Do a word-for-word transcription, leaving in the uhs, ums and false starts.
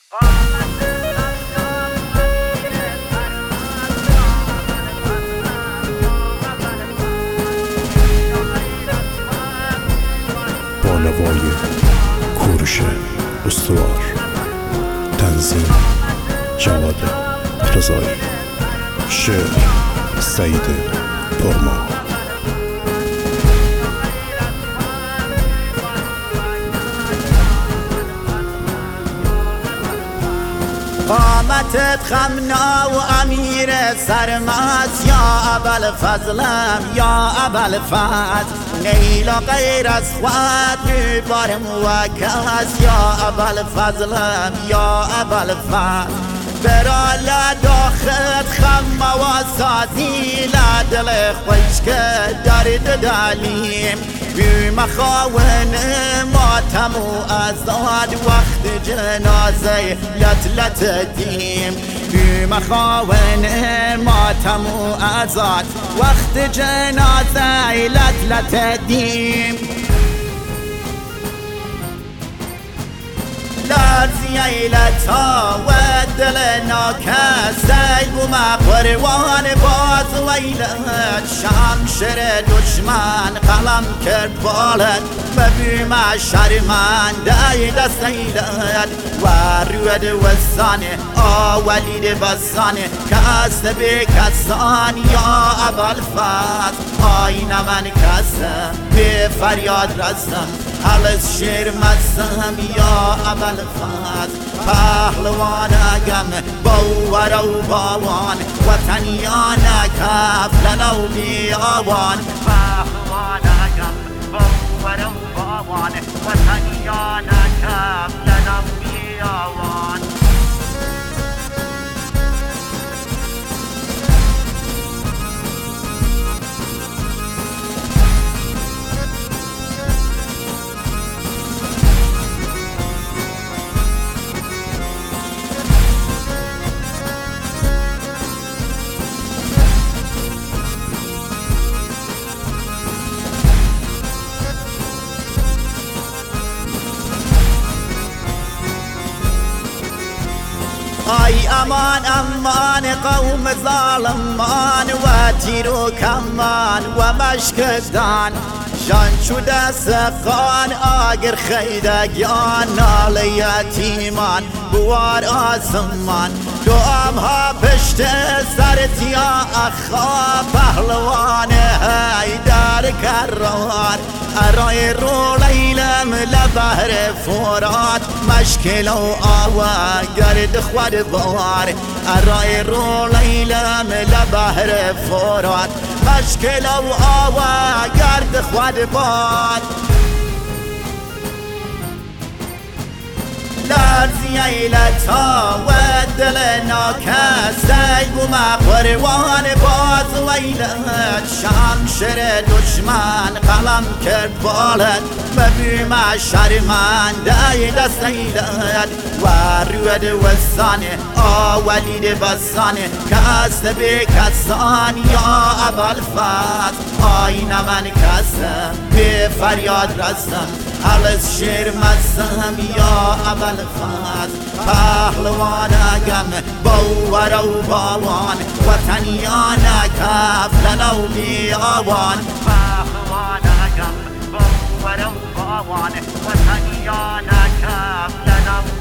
با نوای کوروش استوار، تنظیم جواد رضایی، شعر سعید پرما. قامتت خمنا و امیر سرمست، یا ابوالفضلم یا ابوالفضل، نیل و غیر از خود بار موکس، یا ابوالفضلم یا ابوالفضل، برا لداخت خم و سازی لدل خوش که درد دلیم، بی مخاون ماتم و ازاد وقت جنازه لطلت دیم، بی مخاون ماتم و ازاد وقت جنازه لطلت دیم. لرزی ایلتا و دل ناکسته بوم قروان باز ویلت، شمشیر دشمن قلم کرد بالت، ببیم شرمنده دست ایلت، و رود وزان آولید بزان کست به کسان، یا ابوالفضل آین من کسم به فریاد رسم، حلز شیر مزم یا ابوالفضل، پهلوان اگم باور و باوان، وطنیان کفلن و بیابان، پهلوان اگم باور و باوان، وطنیان کفلن و بیابان. آی امان امان قوم ظالمان، و تیر و کمان و مشکدان، جان شده سقان آگر خیدگیان، نال یتیمان بوار آسمان، دوام ها پشت سرت یا اخا، پهلوان حیدر کرار، ارای رو لیلم لبهر فرات، مشکل و آوا گرد خود بار، ارای رو لیلم لبهر فرات، مشکل و آوا گرد خود بار. لرزی ایلتا و دل ناکسته بوم قروان باز ویلت، شمشیر دشمن قلم کرد بالت، ببیم شرمنده دست ایلت، و رود وزان آولید بزان کست به کسان، یا ابوالفضل آین من کسم به فریاد رسم، حلز شیر مزم یا ابوالفضل، پهلوان اگم باور و باوان، وطنیان کفلن و بیابان، پهلوان اگم باور و باوان، وطنیان کفلن و